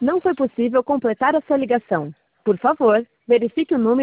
Não foi possível completar a sua ligação. Por favor, verifique o número